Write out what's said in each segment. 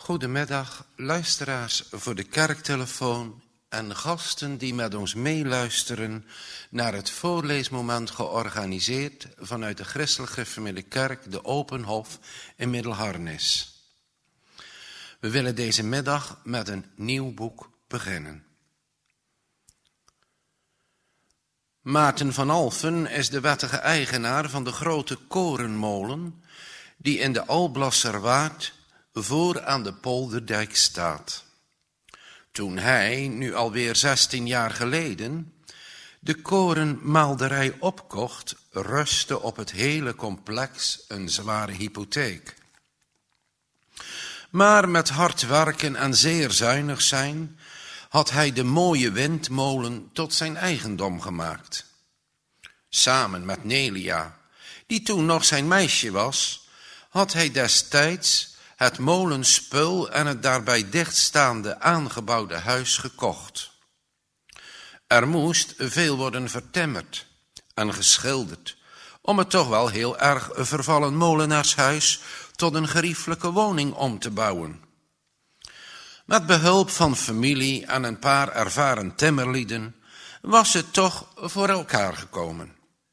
Goedemiddag, luisteraars voor de kerktelefoon en gasten die met ons meeluisteren naar het voorleesmoment georganiseerd vanuit de Christelijk Gereformeerde Kerk, de Openhof in Middelharnis. We willen deze middag met een nieuw boek beginnen. Maarten van Alphen is de wettige eigenaar van de grote korenmolen die in de Alblasserwaard voor aan de Polderdijk staat. Toen hij, nu alweer 16 jaar geleden, de korenmaalderij opkocht, rustte op het hele complex een zware hypotheek. Maar met hard werken en zeer zuinig zijn, had hij de mooie windmolen tot zijn eigendom gemaakt. Samen met Nelia, die toen nog zijn meisje was, had hij destijds het molenspul en het daarbij dichtstaande aangebouwde huis gekocht. Er moest veel worden vertimmerd en geschilderd, om het toch wel heel erg vervallen molenaarshuis tot een geriefelijke woning om te bouwen. Met behulp van familie en een paar ervaren timmerlieden was het toch voor elkaar gekomen.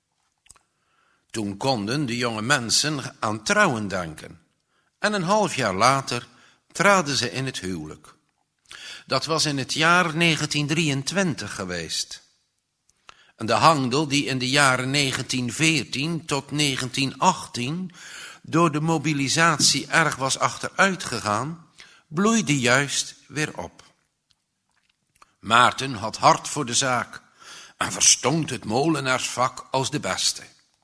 Toen konden de jonge mensen aan trouwen denken. En een half jaar later traden ze in het huwelijk. Dat was in het jaar 1923 geweest. En de handel die in de jaren 1914 tot 1918 door de mobilisatie erg was achteruit gegaan, bloeide juist weer op. Maarten had hart voor de zaak en verstond het molenaarsvak als de beste.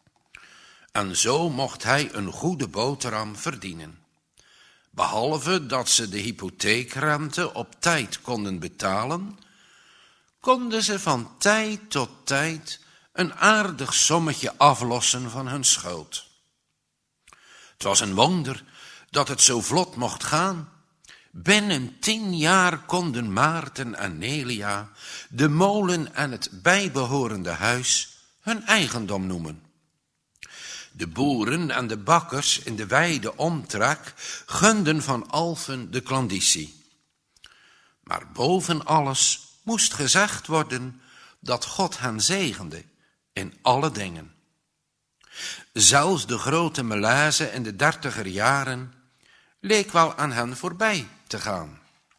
En zo mocht hij een goede boterham verdienen. Behalve dat ze de hypotheekrente op tijd konden betalen, konden ze van tijd tot tijd een aardig sommetje aflossen van hun schuld. Het was een wonder dat het zo vlot mocht gaan. Binnen 10 jaar konden Maarten en Nelia de molen en het bijbehorende huis hun eigendom noemen. De boeren en de bakkers in de wijde omtrek gunden van Alphen de klandizie. Maar boven alles moest gezegd worden dat God hen zegende in alle dingen. Zelfs de grote malaise in de 30er jaren leek wel aan hen voorbij te gaan.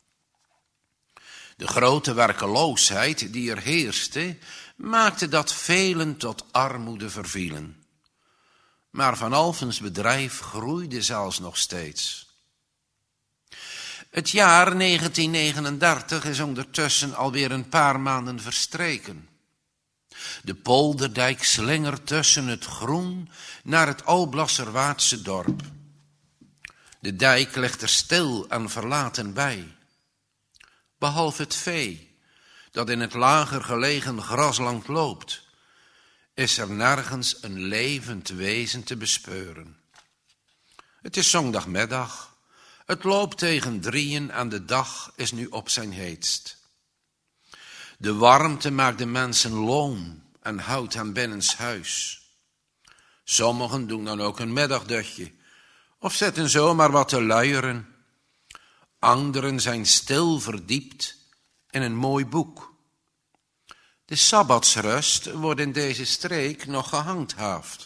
De grote werkeloosheid die er heerste, maakte dat velen tot armoede vervielen. Maar Van Alphens bedrijf groeide zelfs nog steeds. Het jaar 1939 is ondertussen alweer een paar maanden verstreken. De Polderdijk slingert tussen het groen naar het Alblasserwaardse dorp. De dijk ligt er stil en verlaten bij. Behalve het vee, dat in het lager gelegen grasland loopt, is er nergens een levend wezen te bespeuren. Het is zondagmiddag, het loopt tegen 3 en de dag is nu op zijn heetst. De warmte maakt de mensen loom en houdt hen binnenshuis. Sommigen doen dan ook een middagdutje of zitten zomaar wat te luieren. Anderen zijn stil verdiept in een mooi boek. De sabbatsrust wordt in deze streek nog gehandhaafd.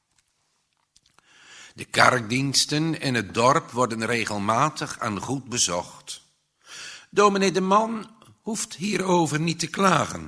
De kerkdiensten in het dorp worden regelmatig en goed bezocht. Dominee de Man hoeft hierover niet te klagen.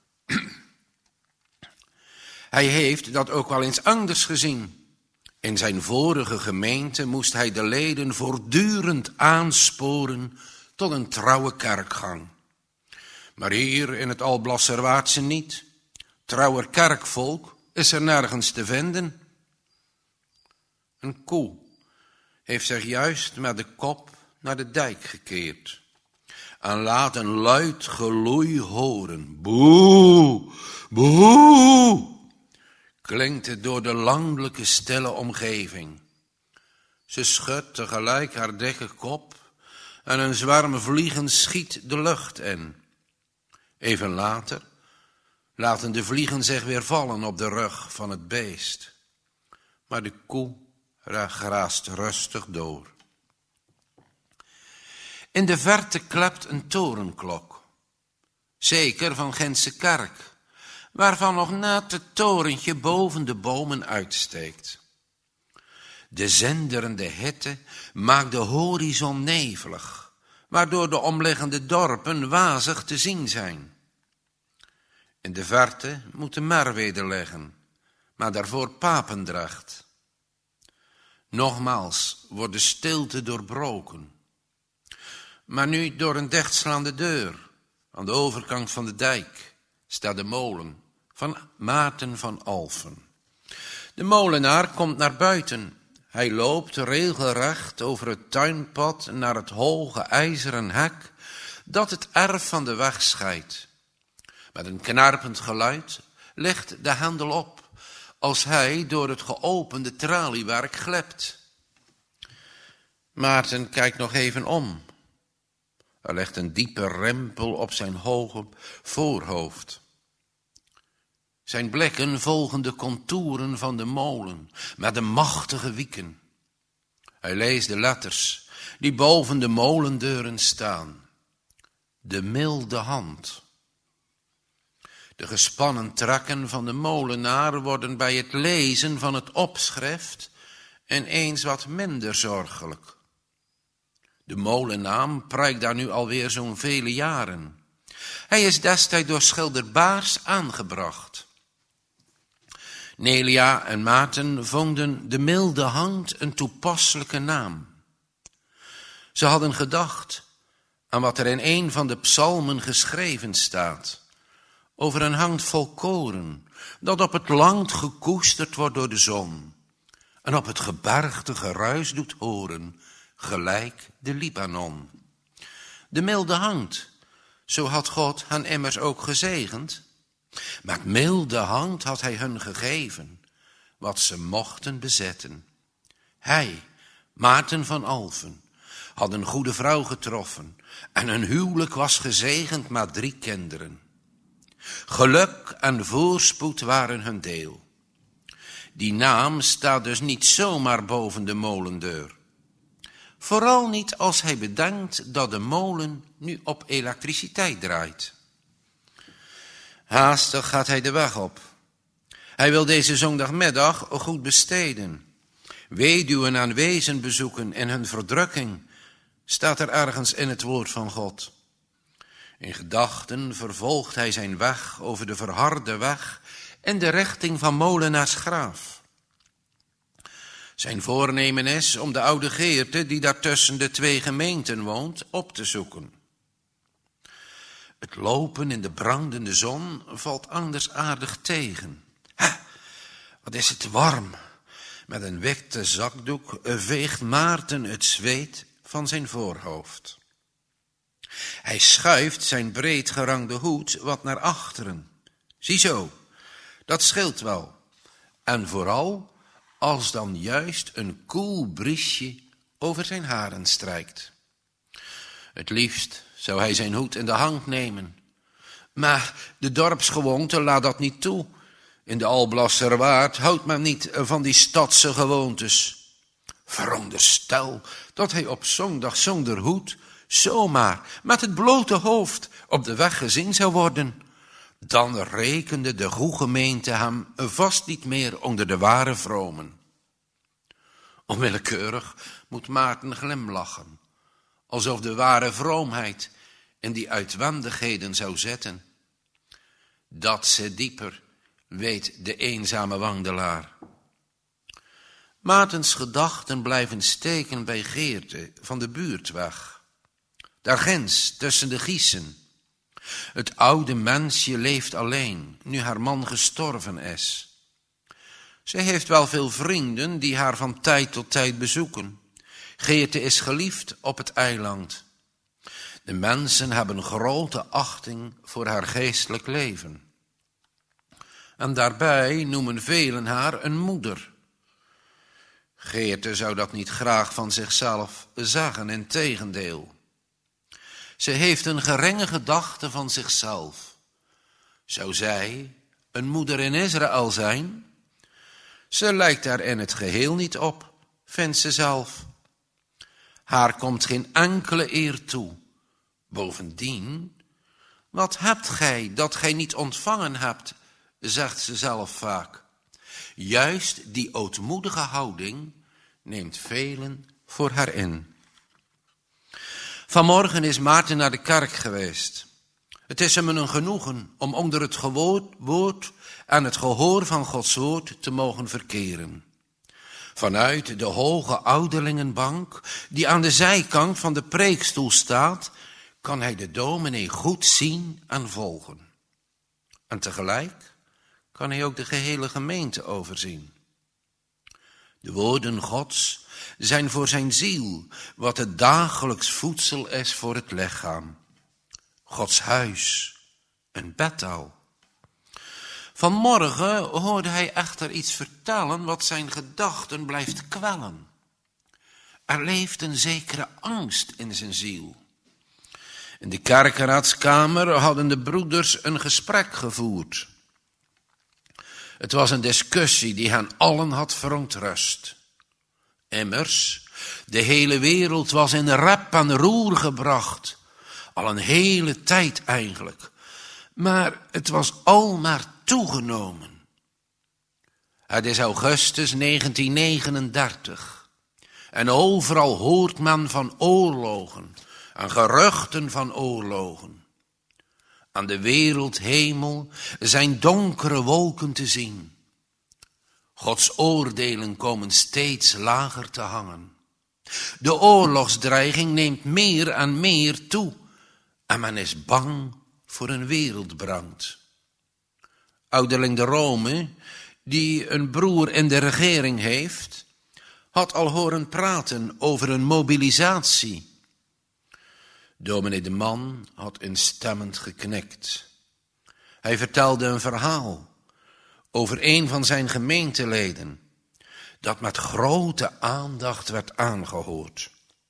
Hij heeft dat ook wel eens anders gezien. In zijn vorige gemeente moest hij de leden voortdurend aansporen tot een trouwe kerkgang. Maar hier in het Alblasserwaardse niet. Trouwer kerkvolk is er nergens te vinden. Een koe heeft zich juist met de kop naar de dijk gekeerd en laat een luid geloei horen. Boe, boe, klinkt het door de landelijke stille omgeving. Ze schudt tegelijk haar dikke kop en een zwerm vliegen schiet de lucht in. Even later laten de vliegen zich weer vallen op de rug van het beest. Maar de koe graast rustig door. In de verte klept een torenklok, zeker van Gentse kerk, waarvan nog net het torentje boven de bomen uitsteekt. De zenderende hitte maakt de horizon nevelig, waardoor de omliggende dorpen wazig te zien zijn. In de verte moet de Merwede liggen, maar daarvoor Papendrecht. Nogmaals wordt de stilte doorbroken, maar nu door een dichtslaande deur. Aan de overkant van de dijk staat de molen van Maarten van Alphen. De molenaar komt naar buiten. Hij loopt regelrecht over het tuinpad naar het hoge ijzeren hek dat het erf van de weg scheidt. Met een knarpend geluid ligt de hendel op, als hij door het geopende traliewerk glipt. Maarten kijkt nog even om. Er ligt een diepe rimpel op zijn hoge voorhoofd. Zijn blikken volgen de contouren van de molen met de machtige wieken. Hij leest de letters die boven de molendeuren staan. De milde hand. De gespannen trekken van de molenaar worden bij het lezen van het opschrift ineens wat minder zorgelijk. De molennaam prijkt daar nu alweer zo'n vele jaren. Hij is destijds door schilder Baars aangebracht. Nelia en Maarten vonden de milde hand een toepasselijke naam. Ze hadden gedacht aan wat er in een van de psalmen geschreven staat, over een handvol koren, dat op het land gekoesterd wordt door de zon, en op het gebergte geruis doet horen, gelijk de Libanon. De milde hand, zo had God hen immers ook gezegend. Met milde hand had hij hun gegeven, wat ze mochten bezetten. Hij, Maarten van Alphen, had een goede vrouw getroffen, en hun huwelijk was gezegend met 3 kinderen. Geluk en voorspoed waren hun deel. Die naam staat dus niet zomaar boven de molendeur. Vooral niet als hij bedenkt dat de molen nu op elektriciteit draait. Haastig gaat hij de weg op. Hij wil deze zondagmiddag goed besteden. Weduwen en wezen bezoeken in hun verdrukking, staat er ergens in het woord van God. In gedachten vervolgt hij zijn weg over de verharde weg in de richting van Molenaarsgraaf. Zijn voornemen is om de oude Geerte, die daar tussen de 2 gemeenten woont, op te zoeken. Het lopen in de brandende zon valt anders aardig tegen. Wat is het warm. Met een witte zakdoek veegt Maarten het zweet van zijn voorhoofd. Hij schuift zijn breedgerangde hoed wat naar achteren. Ziezo, dat scheelt wel. En vooral als dan juist een koel briesje over zijn haren strijkt. Het liefst zou hij zijn hoed in de hand nemen. Maar de dorpsgewoonte laat dat niet toe. In de Alblasserwaard houdt men niet van die stadse gewoontes. Veronderstel dat hij op zondag zonder hoed, zomaar met het blote hoofd op de weg gezien zou worden. Dan rekende de goede gemeente hem vast niet meer onder de ware vromen. Onwillekeurig moet Maarten glimlachen, alsof de ware vroomheid in die uitwendigheden zou zitten. Dat zit dieper, weet de eenzame wandelaar. Maartens gedachten blijven steken bij Geerte van de buurtweg. Daar ginds, tussen de Giezen. Het oude mensje leeft alleen, nu haar man gestorven is. Ze heeft wel veel vrienden die haar van tijd tot tijd bezoeken. Geerte is geliefd op het eiland. De mensen hebben grote achting voor haar geestelijk leven. En daarbij noemen velen haar een moeder. Geerte zou dat niet graag van zichzelf zeggen, integendeel. Ze heeft een geringe gedachte van zichzelf. Zou zij een moeder in Israël zijn? Ze lijkt daar in het geheel niet op, vindt ze zelf. Haar komt geen enkele eer toe. Bovendien, wat hebt gij dat gij niet ontvangen hebt, zegt ze zelf vaak. Juist die ootmoedige houding neemt velen voor haar in. Vanmorgen is Maarten naar de kerk geweest. Het is hem een genoegen om onder het woord en het gehoor van Gods woord te mogen verkeren. Vanuit de hoge ouderlingenbank, die aan de zijkant van de preekstoel staat, kan hij de dominee goed zien en volgen. En tegelijk kan hij ook de gehele gemeente overzien. De woorden Gods zijn voor zijn ziel wat het dagelijks voedsel is voor het lichaam. Gods huis, een bedtaal. Vanmorgen hoorde hij echter iets vertellen wat zijn gedachten blijft kwellen. Er leeft een zekere angst in zijn ziel. In de kerkenraadskamer hadden de broeders een gesprek gevoerd. Het was een discussie die hen allen had verontrust. Immers, de hele wereld was in rep en roer gebracht. Al een hele tijd eigenlijk. Maar het was al maar toegenomen. Het is augustus 1939. En overal hoort men van oorlogen en geruchten van oorlogen. Aan de wereldhemel zijn donkere wolken te zien. Gods oordelen komen steeds lager te hangen. De oorlogsdreiging neemt meer en meer toe. En men is bang voor een wereldbrand. Ouderling de Rome, die een broer in de regering heeft, had al horen praten over een mobilisatie. Dominee de Man had instemmend geknikt. Hij vertelde een verhaal over een van zijn gemeenteleden, dat met grote aandacht werd aangehoord.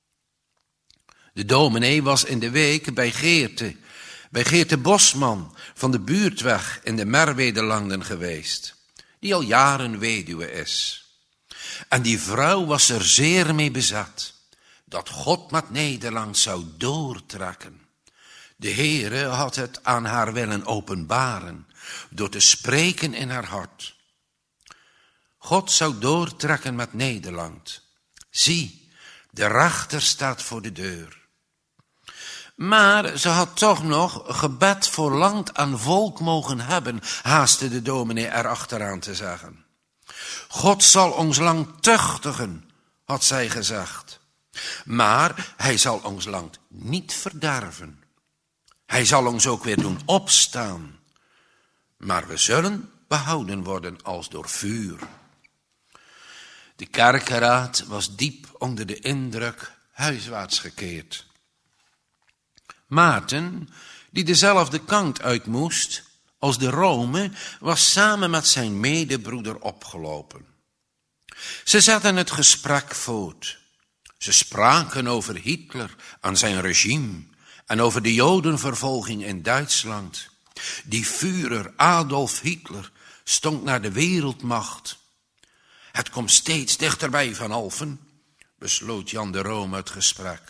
De dominee was in de week bij Geerte Bosman van de Buurtweg in de Merwedelanden geweest, die al jaren weduwe is. En die vrouw was er zeer mee bezet, dat God met Nederland zou doortrekken. De Heere had het aan haar willen openbaren, door te spreken in haar hart. God zou doortrekken met Nederland. Zie, de rechter staat voor de deur. Maar ze had toch nog gebed voor land en volk mogen hebben, haastte de dominee erachteraan te zeggen. God zal ons lang tuchtigen, had zij gezegd. Maar hij zal ons land niet verderven. Hij zal ons ook weer doen opstaan. Maar we zullen behouden worden als door vuur. De kerkenraad was diep onder de indruk huiswaarts gekeerd. Maarten, die dezelfde kant uit moest als de Rome, was samen met zijn medebroeder opgelopen. Ze zetten het gesprek voort. Ze spraken over Hitler en zijn regime en over de Jodenvervolging in Duitsland. Die Führer Adolf Hitler stond naar de wereldmacht. Het komt steeds dichterbij, Van Alphen, besloot Jan de Rome het gesprek.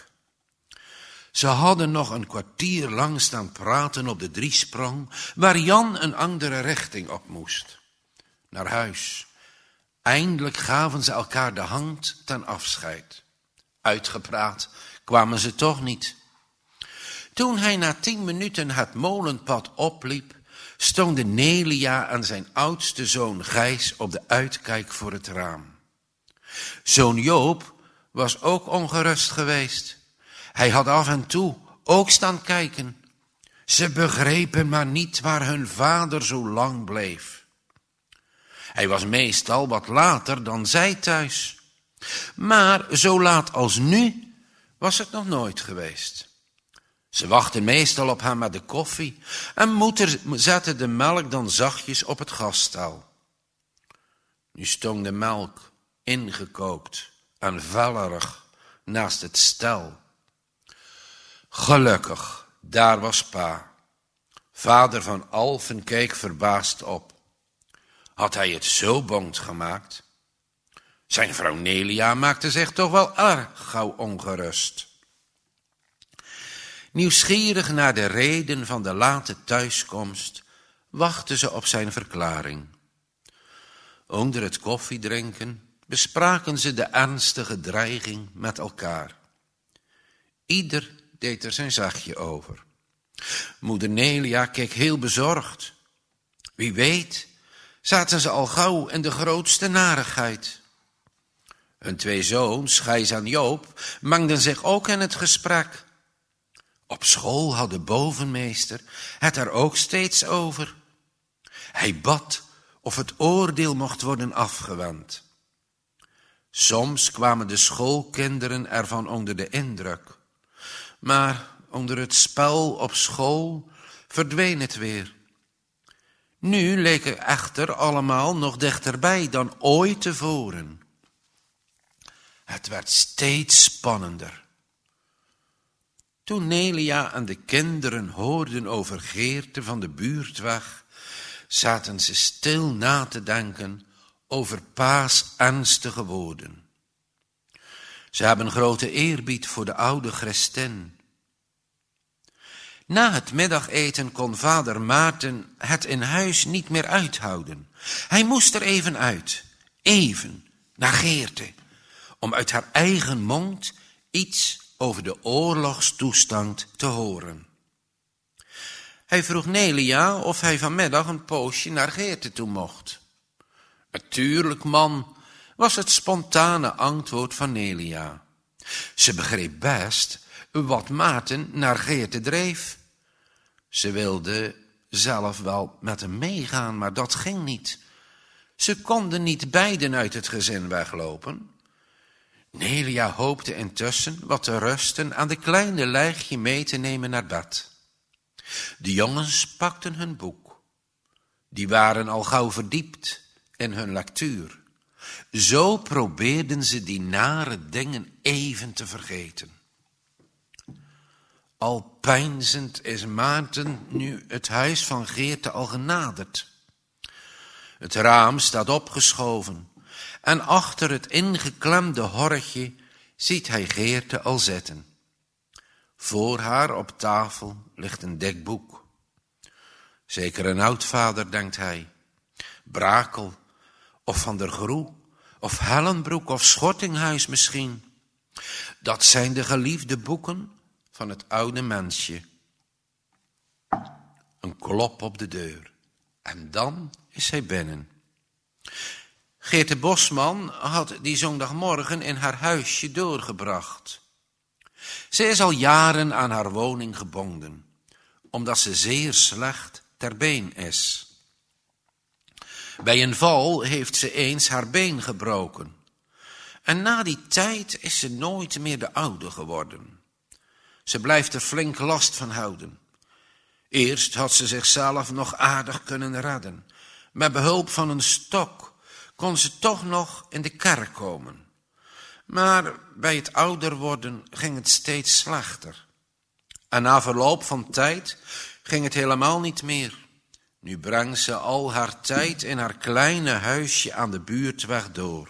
Ze hadden nog een kwartier lang staan praten op de driesprong, waar Jan een andere richting op moest. Naar huis. Eindelijk gaven ze elkaar de hand ten afscheid. Uitgepraat kwamen ze toch niet. Toen hij na 10 minuten het molenpad opliep, stonden Nelia en zijn oudste zoon Gijs op de uitkijk voor het raam. Zoon Joop was ook ongerust geweest. Hij had af en toe ook staan kijken. Ze begrepen maar niet waar hun vader zo lang bleef. Hij was meestal wat later dan zij thuis. Maar zo laat als nu was het nog nooit geweest. Ze wachten meestal op hem met de koffie en moeder zette de melk dan zachtjes op het gasstel. Nu stond de melk ingekookt en vellerig naast het stel. Gelukkig, daar was pa. Vader Van Alphen keek verbaasd op. Had hij het zo bond gemaakt? Zijn vrouw Nelia maakte zich toch wel erg gauw ongerust. Nieuwsgierig naar de reden van de late thuiskomst, wachtte ze op zijn verklaring. Onder het koffiedrinken bespraken ze de ernstige dreiging met elkaar. Ieder deed er zijn zachtje over. Moeder Nelia keek heel bezorgd. Wie weet, zaten ze al gauw in de grootste narigheid. Hun 2 zoons, Gijs en Joop, mengden zich ook in het gesprek. Op school had de bovenmeester het er ook steeds over. Hij bad of het oordeel mocht worden afgewend. Soms kwamen de schoolkinderen ervan onder de indruk. Maar onder het spel op school verdween het weer. Nu leken echter allemaal nog dichterbij dan ooit tevoren. Het werd steeds spannender. Toen Nelia en de kinderen hoorden over Geerte van de buurtweg, zaten ze stil na te denken over pa's ernstige woorden. Ze hebben grote eerbied voor de oude Christin. Na het middageten kon vader Maarten het in huis niet meer uithouden. Hij moest er even uit, even, naar Geerte, om uit haar eigen mond iets over de oorlogstoestand te horen. Hij vroeg Nelia of hij vanmiddag een poosje naar Geerte toe mocht. Natuurlijk, man, was het spontane antwoord van Nelia. Ze begreep best wat Maarten naar Geerte dreef. Ze wilde zelf wel met hem meegaan, maar dat ging niet. Ze konden niet beiden uit het gezin weglopen. Nelia hoopte intussen wat te rusten aan de kleine lijgje mee te nemen naar bed. De jongens pakten hun boek. Die waren al gauw verdiept in hun lectuur. Zo probeerden ze die nare dingen even te vergeten. Al peinzend is Maarten nu het huis van Geerte al genaderd. Het raam staat opgeschoven en achter het ingeklemde horretje ziet hij Geerte al zitten. Voor haar op tafel ligt een dik boek. Zeker een oudvader, denkt hij. Brakel, of Van der Groe, of Hellenbroek, of Schortinghuis misschien. Dat zijn de geliefde boeken van het oude mensje. Een klop op de deur. En dan is hij binnen. Geerte Bosman had die zondagmorgen in haar huisje doorgebracht. Ze is al jaren aan haar woning gebonden, omdat ze zeer slecht ter been is. Bij een val heeft ze eens haar been gebroken. En na die tijd is ze nooit meer de oude geworden. Ze blijft er flink last van houden. Eerst had ze zichzelf nog aardig kunnen redden. Met behulp van een stok kon ze toch nog in de kerk komen. Maar bij het ouder worden ging het steeds slechter. En na verloop van tijd ging het helemaal niet meer. Nu brengt ze al haar tijd in haar kleine huisje aan de buurtweg door.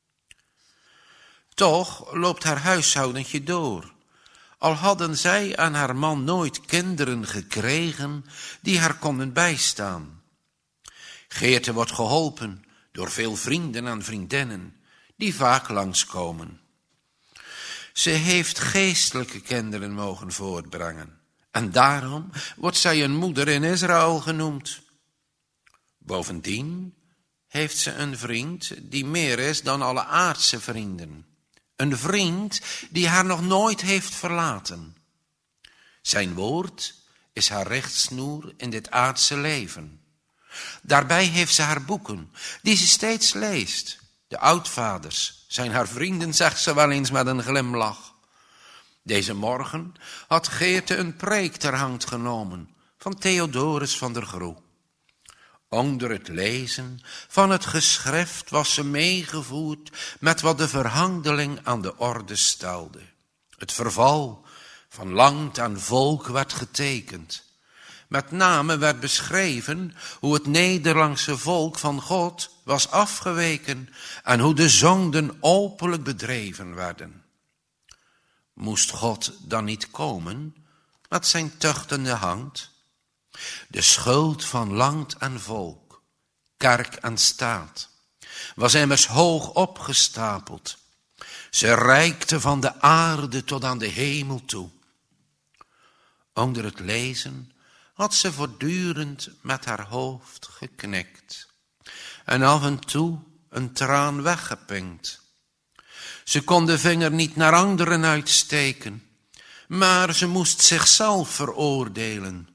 Toch loopt haar huishoudentje door. Al hadden zij en haar man nooit kinderen gekregen die haar konden bijstaan. Geerte wordt geholpen door veel vrienden en vriendinnen die vaak langskomen. Ze heeft geestelijke kinderen mogen voortbrengen en daarom wordt zij een moeder in Israël genoemd. Bovendien heeft ze een vriend die meer is dan alle aardse vrienden. Een vriend die haar nog nooit heeft verlaten. Zijn woord is haar richtsnoer in dit aardse leven. Daarbij heeft ze haar boeken, die ze steeds leest. De oudvaders zijn haar vrienden, zegt ze wel eens met een glimlach. Deze morgen had Geerte een preek ter hand genomen van Theodorus van der Groe. Onder het lezen van het geschrift was ze meegevoerd met wat de verhandeling aan de orde stelde. Het verval van land en volk werd getekend. Met name werd beschreven hoe het Nederlandse volk van God was afgeweken en hoe de zonden openlijk bedreven werden. Moest God dan niet komen met zijn tuchtende hand? De schuld van land en volk, kerk en staat, was immers hoog opgestapeld. Ze reikte van de aarde tot aan de hemel toe. Onder het lezen had ze voortdurend met haar hoofd geknikt en af en toe een traan weggepinkt. Ze kon de vinger niet naar anderen uitsteken, maar ze moest zichzelf veroordelen.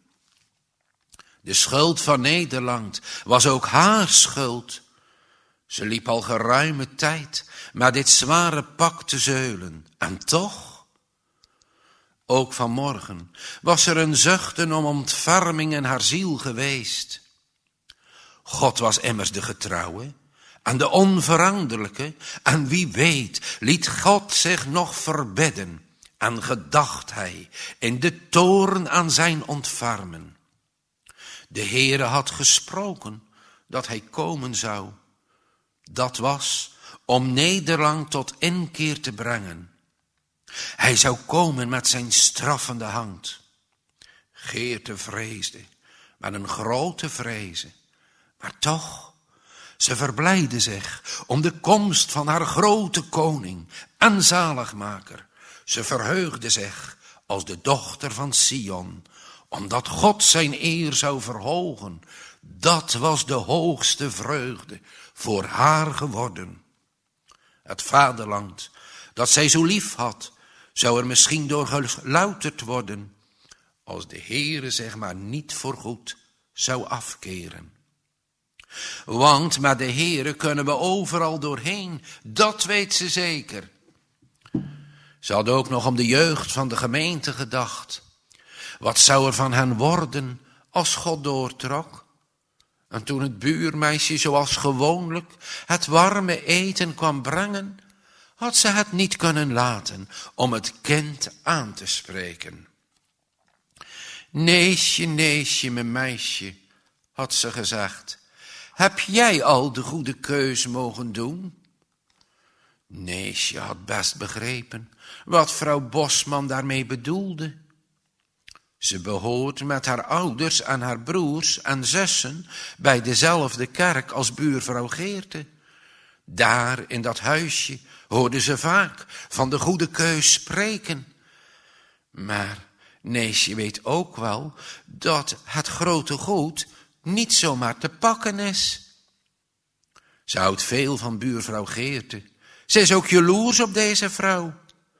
De schuld van Nederland was ook haar schuld. Ze liep al geruime tijd met dit zware pak te zeulen. En toch, ook vanmorgen, was er een zuchten om ontferming in haar ziel geweest. God was immers de getrouwe en de onveranderlijke. En wie weet, liet God zich nog verbidden en gedacht hij in de toorn aan zijn ontfermen. De Heere had gesproken dat hij komen zou. Dat was om Nederland tot inkeer te brengen. Hij zou komen met zijn straffende hand. Geerte vreesde met een grote vreze. Maar toch, ze verblijde zich om de komst van haar grote koning en zaligmaker. Ze verheugde zich als de dochter van Sion, omdat God zijn eer zou verhogen. Dat was de hoogste vreugde voor haar geworden. Het vaderland dat zij zo lief had, zou er misschien door gelouterd worden, als de Heere zich maar niet voorgoed zou afkeren. Want met de Heere kunnen we overal doorheen, dat weet ze zeker. Ze had ook nog om de jeugd van de gemeente gedacht. Wat zou er van hen worden als God doortrok? En toen het buurmeisje zoals gewoonlijk het warme eten kwam brengen, had ze het niet kunnen laten om het kind aan te spreken. Neesje, neesje, mijn meisje, had ze gezegd, heb jij al de goede keus mogen doen? Neesje had best begrepen wat vrouw Bosman daarmee bedoelde. Ze behoort met haar ouders en haar broers en zussen bij dezelfde kerk als buurvrouw Geerte. Daar in dat huisje hoorde ze vaak van de goede keus spreken. Maar Neesje weet ook wel dat het grote goed niet zomaar te pakken is. Ze houdt veel van buurvrouw Geerte. Ze is ook jaloers op deze vrouw.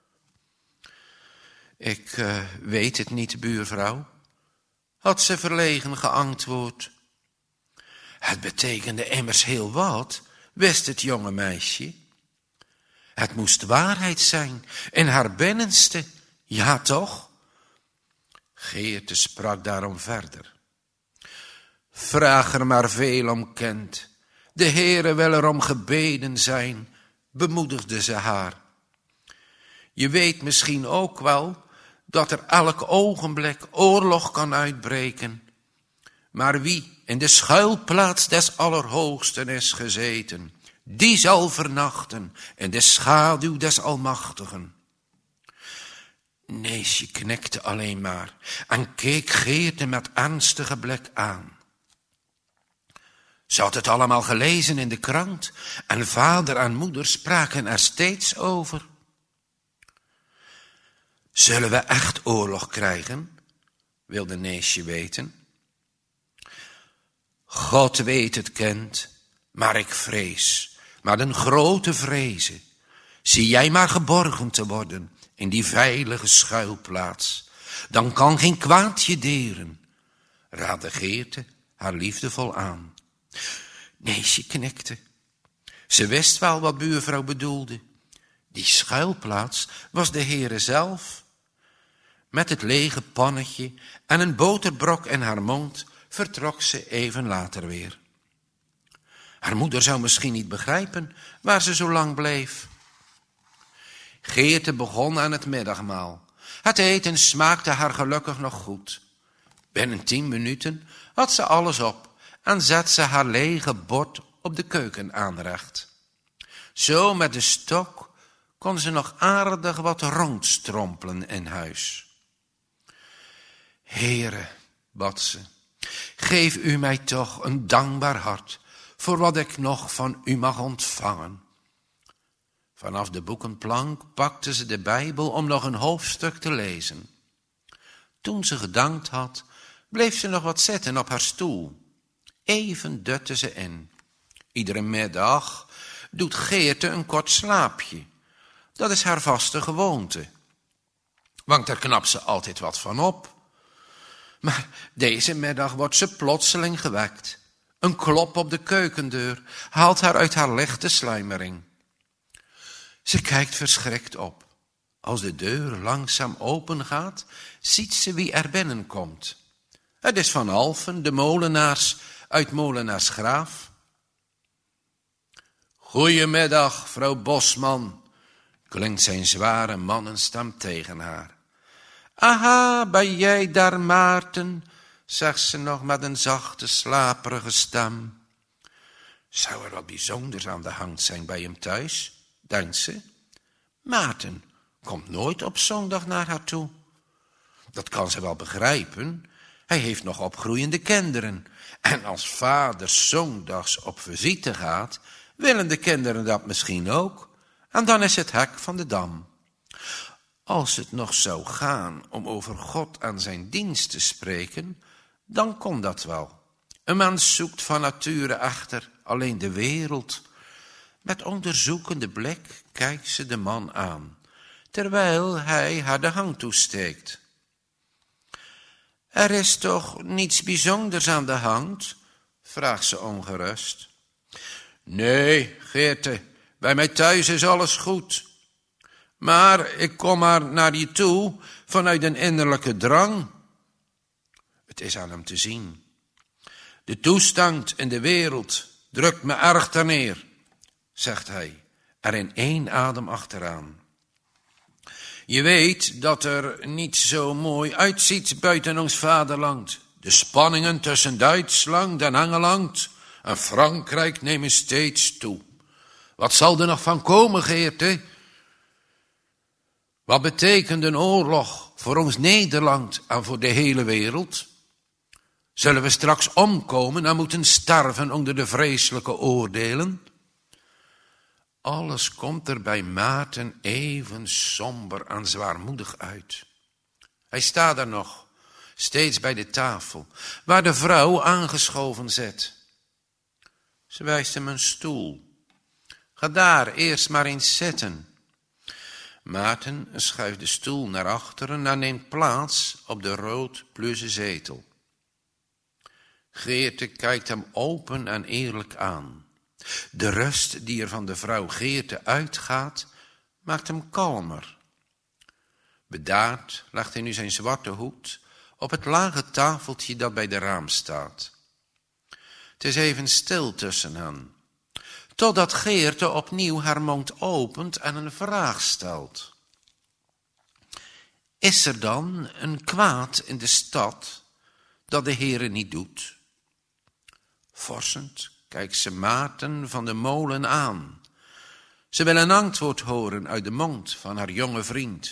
Ik weet het niet, buurvrouw, had ze verlegen geantwoord. Het betekende immers heel wat, wist het jonge meisje. Het moest waarheid zijn in haar binnenste, ja toch? Geerte sprak daarom verder. Vraag er maar veel om, kind. De Heere wil er om gebeden zijn, bemoedigde ze haar. Je weet misschien ook wel dat er elk ogenblik oorlog kan uitbreken. Maar wie in de schuilplaats des Allerhoogsten is gezeten, die zal vernachten in de schaduw des Almachtigen. Neesje knikte alleen maar en keek Geerte met ernstige blik aan. Ze had het allemaal gelezen in de krant en vader en moeder spraken er steeds over. Zullen we echt oorlog krijgen? Wilde Neesje weten. God weet het, kind, maar ik vrees, met een grote vreze. Zie jij maar geborgen te worden in die veilige schuilplaats. Dan kan geen kwaad je deren, raadde Geerte haar liefdevol aan. Neesje knikte. Ze wist wel wat buurvrouw bedoelde. Die schuilplaats was de Heere zelf. Met het lege pannetje en een boterbrok in haar mond vertrok ze even later weer. Haar moeder zou misschien niet begrijpen waar ze zo lang bleef. Geerte begon aan het middagmaal. Het eten smaakte haar gelukkig nog goed. Binnen 10 minuten had ze alles op en zette ze haar lege bord op op de keuken aanrecht. Zo met de stok kon ze nog aardig wat rondstrompelen in huis. Heere, bad ze, geef u mij toch een dankbaar hart voor wat ik nog van u mag ontvangen. Vanaf de boekenplank pakte ze de Bijbel om nog een hoofdstuk te lezen. Toen ze gedankt had, bleef ze nog wat zitten op haar stoel. Even dutte ze in. Iedere middag doet Geerte een kort slaapje. Dat is haar vaste gewoonte. Want daar knapt ze altijd wat van op. Maar deze middag wordt ze plotseling gewekt. Een klop op de keukendeur haalt haar uit haar lichte sluimering. Ze kijkt verschrikt op. Als de deur langzaam opengaat, ziet ze wie er binnenkomt. Het is Van Alphen, de molenaars uit Molenaarsgraaf. Goeiemiddag, vrouw Bosman, klinkt zijn zware mannenstem tegen haar. Aha, ben jij daar, Maarten, zegt ze nog met een zachte, slaperige stem. Zou er wat bijzonders aan de hand zijn bij hem thuis, denkt ze. Maarten komt nooit op zondag naar haar toe. Dat kan ze wel begrijpen. Hij heeft nog opgroeiende kinderen. En als vader zondags op visite gaat, willen de kinderen dat misschien ook. En dan is het hek van de dam. Als het nog zou gaan om over God en zijn dienst te spreken, dan kon dat wel. Een mens zoekt van nature echter alleen de wereld. Met onderzoekende blik kijkt ze de man aan, terwijl hij haar de hand toesteekt. Er is toch niets bijzonders aan de hand? Vraagt ze ongerust. Nee, Geerte, bij mij thuis is alles goed. Maar ik kom maar naar je toe vanuit een innerlijke drang. Het is aan hem te zien. De toestand in de wereld drukt me erg terneer, zegt hij, er in één adem achteraan. Je weet dat er niet zo mooi uitziet buiten ons vaderland. De spanningen tussen Duitsland en Engeland en Frankrijk nemen steeds toe. Wat zal er nog van komen, Geerte? Wat betekent een oorlog voor ons Nederland en voor de hele wereld? Zullen we straks omkomen en moeten sterven onder de vreselijke oordelen? Alles komt er bij Maarten even somber en zwaarmoedig uit. Hij staat er nog, steeds bij de tafel, waar de vrouw aangeschoven zit. Ze wijst hem een stoel. Ga daar eerst maar eens zitten. Maarten schuift de stoel naar achteren en neemt plaats op de rood-pluizen zetel. Geerte kijkt hem open en eerlijk aan. De rust die er van de vrouw Geerte uitgaat, maakt hem kalmer. Bedaard legt hij nu zijn zwarte hoed op het lage tafeltje dat bij de raam staat. Het is even stil tussen hen, totdat Geerte opnieuw haar mond opent en een vraag stelt. Is er dan een kwaad in de stad dat de Heere niet doet? Vorsend kijkt ze Maarten van de molen aan. Ze wil een antwoord horen uit de mond van haar jonge vriend.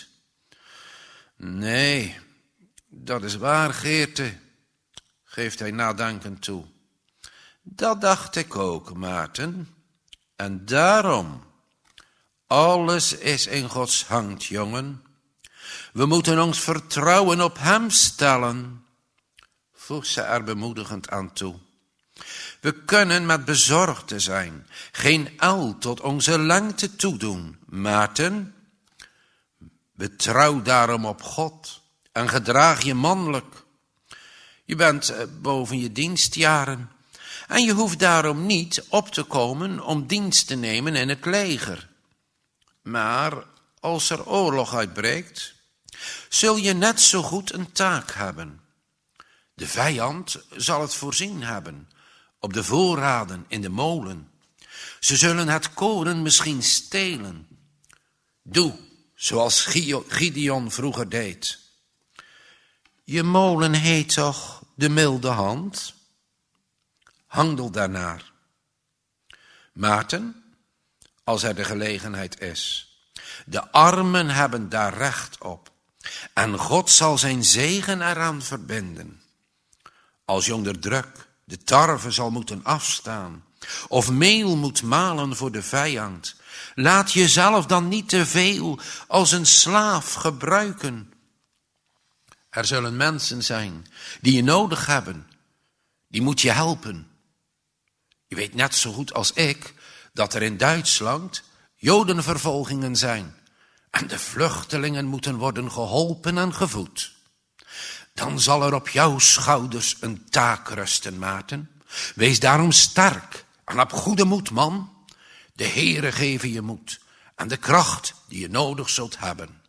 Nee, dat is waar, Geerte, geeft hij nadenkend toe. Dat dacht ik ook, Maarten. En daarom, alles is in Gods hand, jongen. We moeten ons vertrouwen op hem stellen, voegt ze er bemoedigend aan toe. We kunnen met bezorgde zijn, geen el tot onze lengte toedoen, Maarten. Betrouw daarom op God en gedraag je mannelijk. Je bent boven je dienstjaren en je hoeft daarom niet op te komen om dienst te nemen in het leger. Maar als er oorlog uitbreekt, zul je net zo goed een taak hebben. De vijand zal het voorzien hebben op de voorraden in de molen. Ze zullen het koren misschien stelen. Doe zoals Gideon vroeger deed. Je molen heet toch de milde hand? Handel daarnaar. Maarten, als er de gelegenheid is. De armen hebben daar recht op. En God zal zijn zegen eraan verbinden. Als je onder druk de tarwe zal moeten afstaan, of meel moet malen voor de vijand, laat jezelf dan niet te veel als een slaaf gebruiken. Er zullen mensen zijn die je nodig hebben. Die moet je helpen. Je weet net zo goed als ik dat er in Duitsland Jodenvervolgingen zijn. En de vluchtelingen moeten worden geholpen en gevoed. Dan zal er op jouw schouders een taak rusten, Maarten. Wees daarom sterk en op goede moed, man. De Heere geven je moed en de kracht die je nodig zult hebben.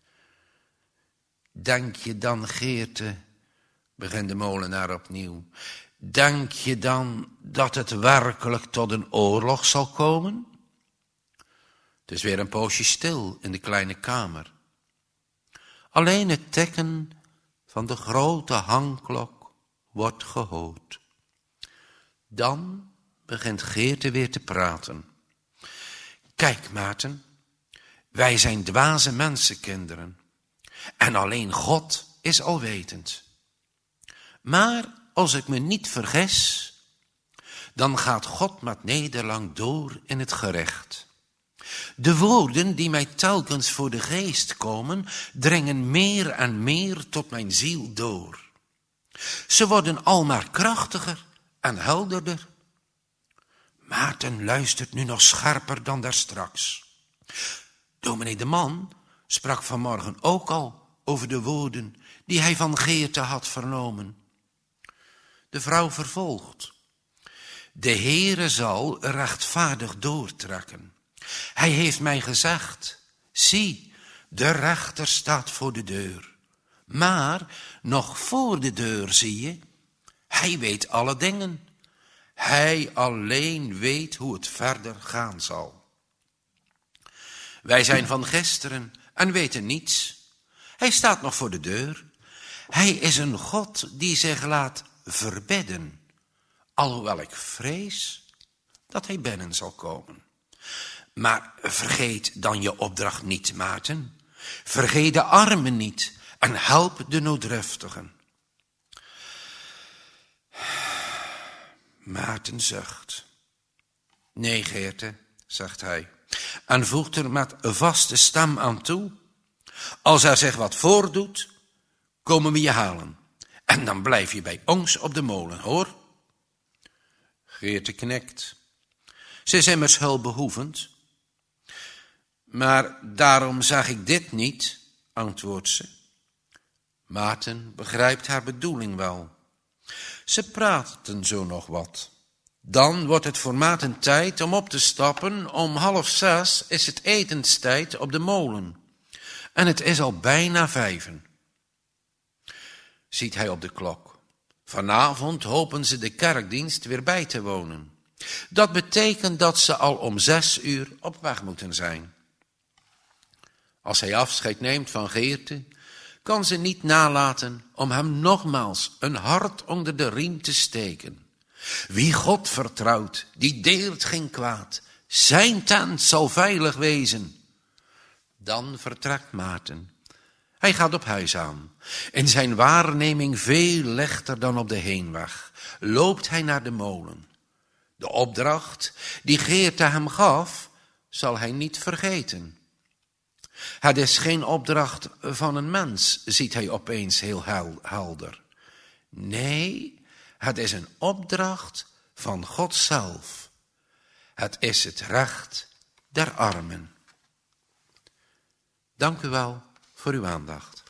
Denk je dan, Geerte, begint de molenaar opnieuw, denk je dan dat het werkelijk tot een oorlog zal komen? Het is weer een poosje stil in de kleine kamer. Alleen het tikken van de grote hangklok wordt gehoord. Dan begint Geerte weer te praten. Kijk, Maarten, wij zijn dwaze mensenkinderen. En alleen God is alwetend. Maar als ik me niet vergis, dan gaat God met nederlang door in het gerecht. De woorden die mij telkens voor de geest komen, dringen meer en meer tot mijn ziel door. Ze worden almaar krachtiger en helderder. Maarten luistert nu nog scherper dan daarstraks. Dominee de Man sprak vanmorgen ook al over de woorden die hij van Geerte had vernomen. De vrouw vervolgt. De Heere zal rechtvaardig doortrekken. Hij heeft mij gezegd, zie, de rechter staat voor de deur. Maar nog voor de deur zie je, hij weet alle dingen. Hij alleen weet hoe het verder gaan zal. Wij zijn van gisteren en weten niets. Hij staat nog voor de deur. Hij is een God die zich laat verbidden, alhoewel ik vrees dat hij binnen zal komen. Maar vergeet dan je opdracht niet, Maarten. Vergeet de armen niet en help de nooddruftigen. Maarten zucht. Nee, Geerte, zegt hij, en voegt er met een vaste stem aan toe. Als er zich wat voordoet, komen we je halen. En dan blijf je bij ons op de molen, hoor. Geerte knikt. Ze is immers hulpbehoevend. Maar daarom zeg ik dit niet, antwoordt ze. Maarten begrijpt haar bedoeling wel. Ze praten zo nog wat. Dan wordt het voor Maarten tijd om op te stappen. Om 5:30 is het etenstijd op de molen. En het is al bijna 5. Ziet hij op de klok. Vanavond hopen ze de kerkdienst weer bij te wonen. Dat betekent dat ze al om 6 uur op weg moeten zijn. Als hij afscheid neemt van Geerte, kan ze niet nalaten om hem nogmaals een hart onder de riem te steken. Wie God vertrouwt, die deelt geen kwaad. Zijn tent zal veilig wezen. Dan vertrekt Maarten. Hij gaat op huis aan. In zijn waarneming veel lichter dan op de heenweg. Loopt hij naar de molen. De opdracht die Geerte hem gaf, zal hij niet vergeten. Het is geen opdracht van een mens, ziet hij opeens heel helder. Nee, het is een opdracht van God zelf. Het is het recht der armen. Dank u wel voor uw aandacht.